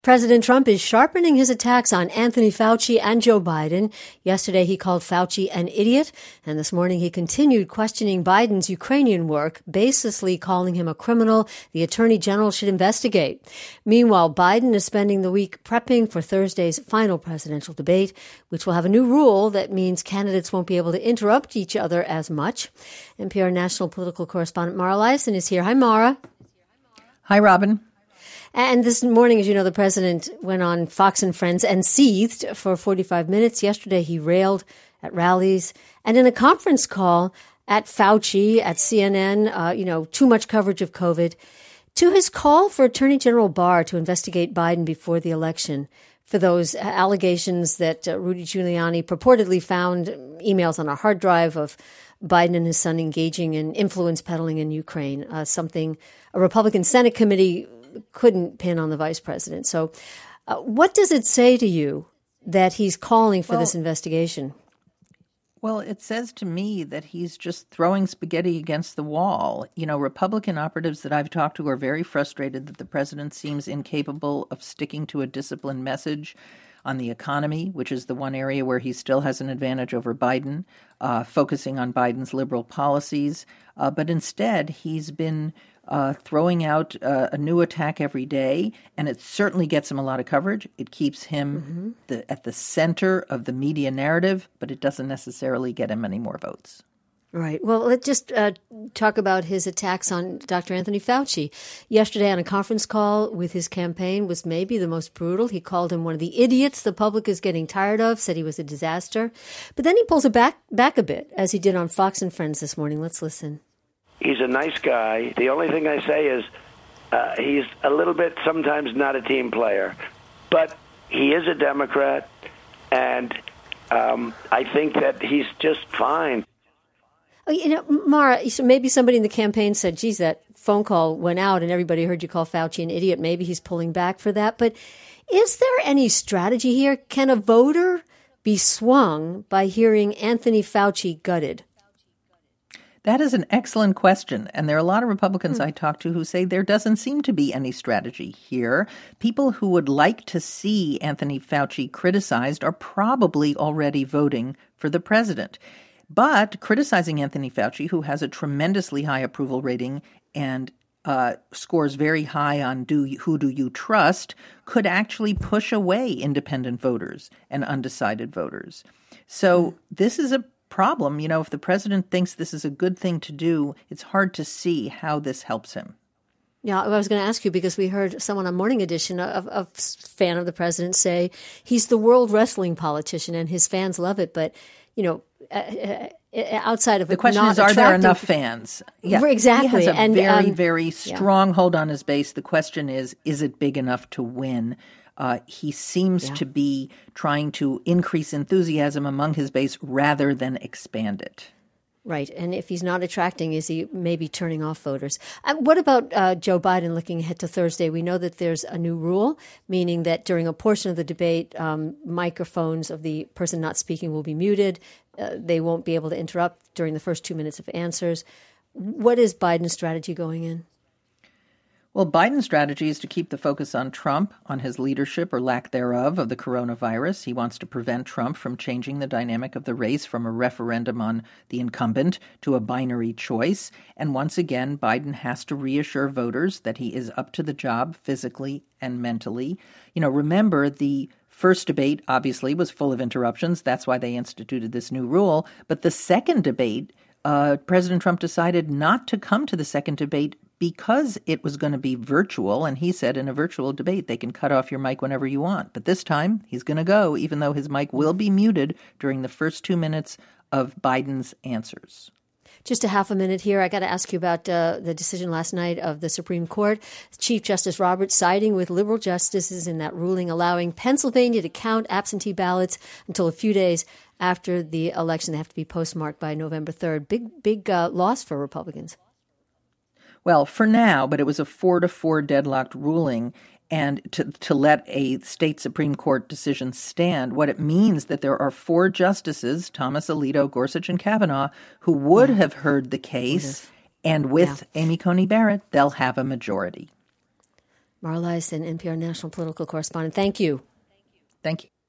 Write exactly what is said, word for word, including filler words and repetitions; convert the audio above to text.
President Trump is sharpening his attacks on Anthony Fauci and Joe Biden. Yesterday, he called Fauci an idiot, and this morning he continued questioning Biden's Ukrainian work, baselessly calling him a criminal the attorney general should investigate. Meanwhile, Biden is spending the week prepping for Thursday's final presidential debate, which will have a new rule that means candidates won't be able to interrupt each other as much. N P R national political correspondent Mara Liasson is here. Hi, Mara. Hi, Robin. And this morning, as you know, the president went on Fox and Friends and seethed for forty-five minutes. Yesterday, he railed at rallies and in a conference call at Fauci, at C N N, uh, you know, too much coverage of COVID, to his call for Attorney General Barr to investigate Biden before the election for those allegations that uh, Rudy Giuliani purportedly found emails on a hard drive of Biden and his son engaging in influence peddling in Ukraine, uh, something a Republican Senate committee couldn't pin on the vice president. So uh, what does it say to you that he's calling for well, this investigation? Well, it says to me that he's just throwing spaghetti against the wall. You know, Republican operatives that I've talked to are very frustrated that the president seems incapable of sticking to a disciplined message on the economy, which is the one area where he still has an advantage over Biden, uh, focusing on Biden's liberal policies. Uh, but instead, he's been Uh, throwing out uh, a new attack every day, and it certainly gets him a lot of coverage. It keeps him mm-hmm. the, at the center of the media narrative, but it doesn't necessarily get him any more votes. Right. Well, let's just uh, talk about his attacks on Doctor Anthony Fauci. Yesterday on a conference call with his campaign was maybe the most brutal. He called him one of the idiots the public is getting tired of, said he was a disaster. But then he pulls it back, back a bit, as he did on Fox and Friends this morning. Let's listen. He's a nice guy. The only thing I say is uh, he's a little bit sometimes not a team player, but he is a Democrat, and um, I think that he's just fine. Oh, you know, Mara, so maybe somebody in the campaign said, geez, that phone call went out and everybody heard you call Fauci an idiot. Maybe he's pulling back for that. But is there any strategy here? Can a voter be swung by hearing Anthony Fauci gutted? That is an excellent question, and there are a lot of Republicans mm. I talk to who say there doesn't seem to be any strategy here. People who would like to see Anthony Fauci criticized are probably already voting for the president. But criticizing Anthony Fauci, who has a tremendously high approval rating and uh, scores very high on do you, who do you trust, could actually push away independent voters and undecided voters. So mm. this is a problem. You know, if the president thinks this is a good thing to do, it's hard to see how this helps him. Yeah, I was going to ask you because we heard someone on Morning Edition, a, a fan of the president, say he's the world wrestling politician and his fans love it. But, you know, uh, outside of the question is, are there enough fans? Yeah, exactly. He has a and, very, um, very strong yeah. hold on his base. The question is, is it big enough to win? Uh, he seems yeah. to be trying to increase enthusiasm among his base rather than expand it. Right. And if he's not attracting, is he maybe turning off voters? Uh, what about uh, Joe Biden looking ahead to Thursday? We know that there's a new rule, meaning that during a portion of the debate, um, microphones of the person not speaking will be muted. Uh, they won't be able to interrupt during the first two minutes of answers. What is Biden's strategy going in? Well, Biden's strategy is to keep the focus on Trump, on his leadership or lack thereof of the coronavirus. He wants to prevent Trump from changing the dynamic of the race from a referendum on the incumbent to a binary choice. And once again, Biden has to reassure voters that he is up to the job physically and mentally. You know, remember the first debate obviously was full of interruptions. That's why they instituted this new rule. But the second debate, uh, President Trump decided not to come to the second debate because it was going to be virtual, and he said in a virtual debate they can cut off your mic whenever you want. But this time, he's going to go, even though his mic will be muted during the first two minutes of Biden's answers. Just a half a minute here. I got to ask you about uh, the decision last night of the Supreme Court. Chief Justice Roberts siding with liberal justices in that ruling, allowing Pennsylvania to count absentee ballots until a few days after the election. They have to be postmarked by November third. Big, big uh, loss for Republicans. Well, for now, but it was a four to four deadlocked ruling. And to, to let a state Supreme Court decision stand, what it means that there are four justices, Thomas Alito, Gorsuch, and Kavanaugh, who would yeah. have heard the case. And with yeah. Amy Coney Barrett, they'll have a majority. Mara Liasson, N P R national political correspondent. Thank you. Thank you.